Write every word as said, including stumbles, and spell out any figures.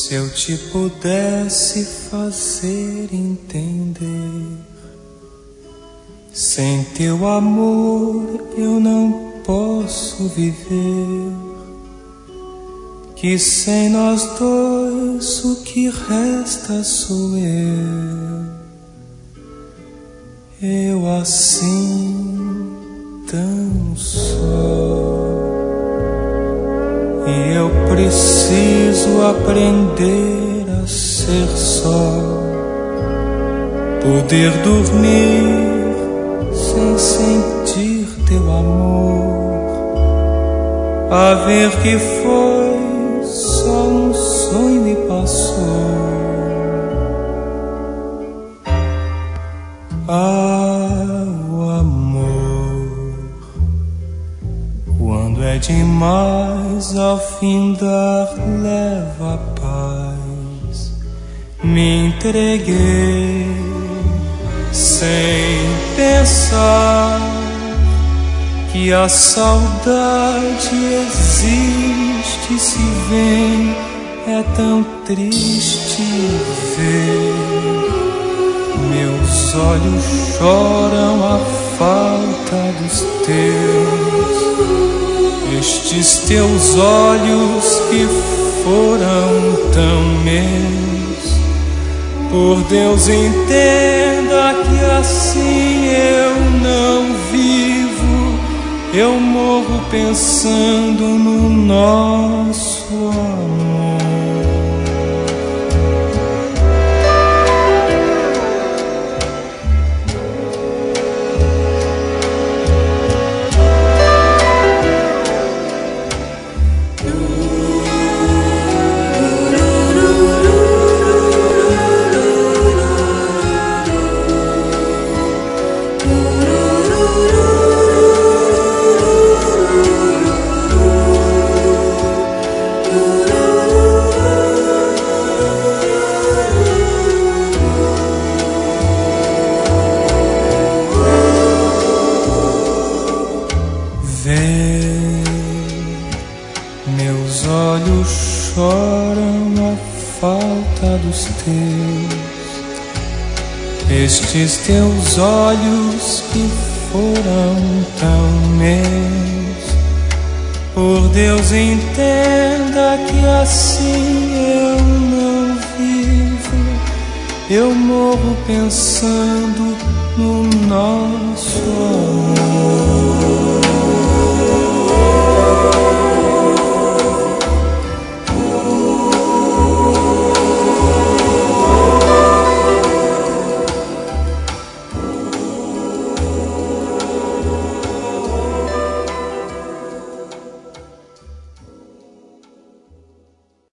Se eu te pudesse fazer entender, sem teu amor eu não posso viver, que sem nós dois o que resta sou eu. Eu assim tão só, e eu preciso aprender a ser só, poder dormir sem sentir teu amor, a ver que foi só um sonho e passou. Ah, o amor, quando é demais, ao findar leva a paz. Me entreguei sem pensar que a saudade existe, se vem, é tão triste ver. Meus olhos choram a falta dos teus, estes teus olhos que foram tão meus. Por Deus, entenda que assim eu não vivo, eu morro pensando no nosso amor. Meus olhos choram a falta dos teus, estes teus olhos que foram tão meus. Por Deus, entenda que assim eu não vivo, eu morro pensando no nosso amor.